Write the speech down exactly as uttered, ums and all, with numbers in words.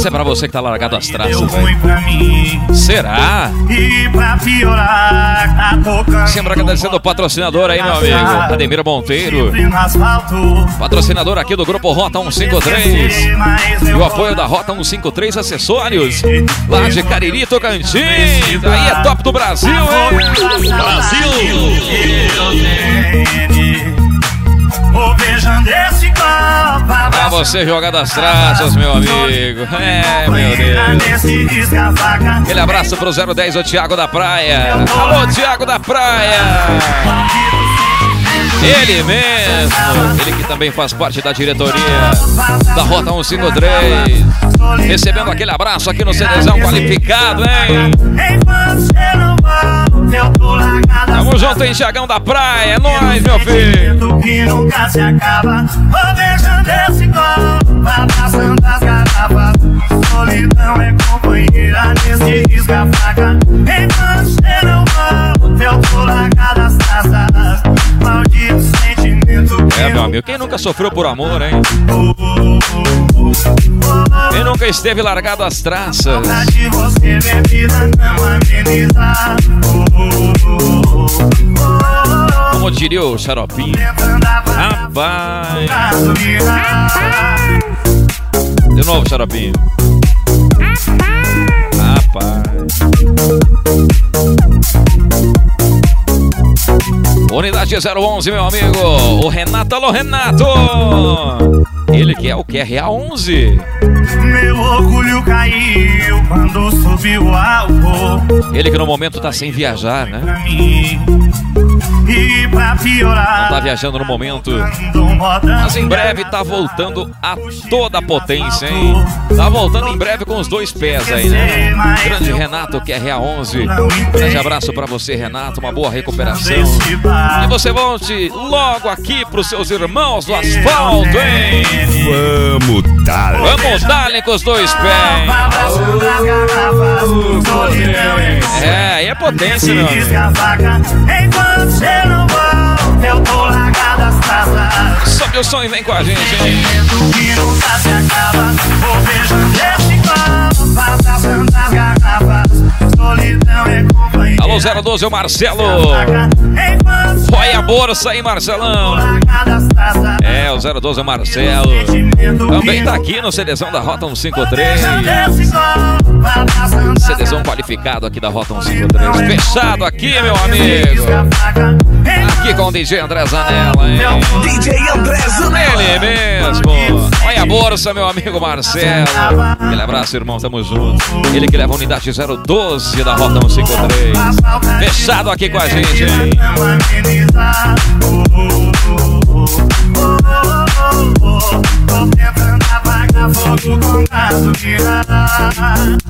Essa é pra você que tá largado as traças, velho. Será? E pra piorar, tá tocando. Sempre agradecendo o patrocinador aí, meu amigo Ademir Monteiro, patrocinador aqui do Grupo Rota cento e cinquenta e três, e o apoio da Rota cento e cinquenta e três Acessórios, lá de Cariri, Tocantins. Aí é top do Brasil, hein? Brasil! Pra você jogar das traças, meu amigo. É, meu Deus. Aquele abraço pro zero dez, o Thiago da Praia. Alô, Thiago da Praia. Ele mesmo, ele que também faz parte da diretoria da Rota cento e cinquenta e três. Recebendo aquele abraço aqui no CDzão qualificado, hein? Tamo junto, hein, Thiagão da Praia. É nóis, meu filho. Que nunca se acaba. Vou beijando esse copo, vai passando as garrafas. Solidão é companheira nesse risca-faca. Enquanto você não volta, eu tô largado as taças. Maldito sentimento. É, meu amigo, quem nunca sofreu por amor, hein? Quem nunca esteve largado as traças? De você, bebida não amenizar. Como diria o Xaropinho. Rapaz. De novo, Xaropinho. Rapaz. Unidade zero onze, meu amigo. O Renato, alô, Renato. Ele que é o Q R A onze. Meu orgulho caiu quando subiu o álcool. Ele que no momento tá sem viajar, né? E pra piorar, não tá viajando no momento, mas em breve tá voltando a toda potência, hein? Tá voltando em breve com os dois pés aí, né? Grande Renato, Q R A onze. Grande abraço pra você, Renato. Uma boa recuperação. E você volte logo aqui pros seus irmãos do asfalto, hein? Vamos dar. Vamos dar com os dois pés. É, aí é potência, meu amigo. Enquanto você não volta, eu tô largado as taças. Sobe o som e vem com a gente, hein? Que nunca se acaba. Vou beijando esse copo, passando as garrafas. Solidão é companheira. Alô, zero doze, o Marcelo. Põe a bolsa aí, Marcelão. É, o zero doze, o Marcelo. Também tá aqui no CDzão da Rota cento e cinquenta e três. CDzão qualificado aqui da Rota cento e cinquenta e três. Fechado aqui, meu amigo. Aqui com o D J André Zanella, hein? D J André Zanella. Ele mesmo. Olha a bolsa, meu amigo Marcelo. Aquele abraço, irmão, tamo junto. Ele que leva a unidade zero doze da Rota cento e cinquenta e três. Fechado aqui com a gente, hein? Tô tentando apagar fogo com gasolina.